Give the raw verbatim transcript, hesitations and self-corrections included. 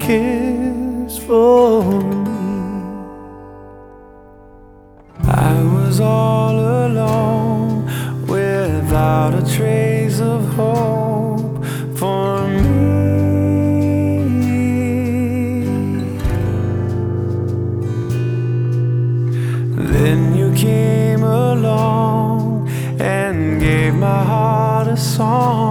kiss for me. I was all alone, without a trace of hope for me. Then you came along and gave my heart a song.